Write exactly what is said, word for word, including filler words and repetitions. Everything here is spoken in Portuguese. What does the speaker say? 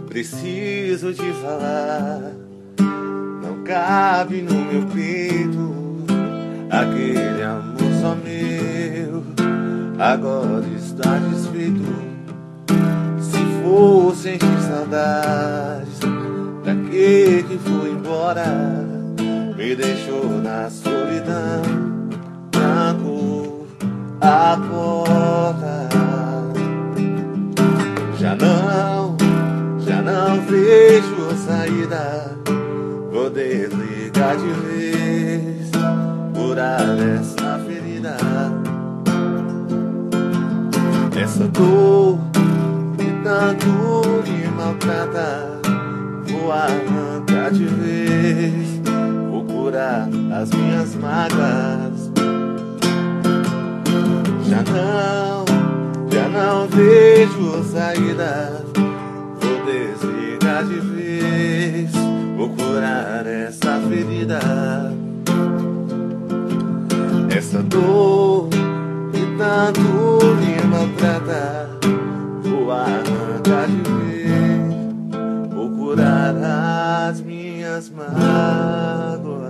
preciso te falar, não cabe no meu peito aquele amor só meu, agora está desfeito. Se for sentir saudades daquele que foi embora, me deixou na solidão, trancou a porta. Já não, já não vejo saída, vou desligar de vez, curar essa ferida. Essa dor que tanto me maltrata, vou arrancar de vez, vou curar as minhas mágoas. Já não, já não vejo saída, vou desligar de vez, vou curar essa ferida. Essa dor que tanto me maltrata, vou arrancar de vez, vou curar as minhas mágoas.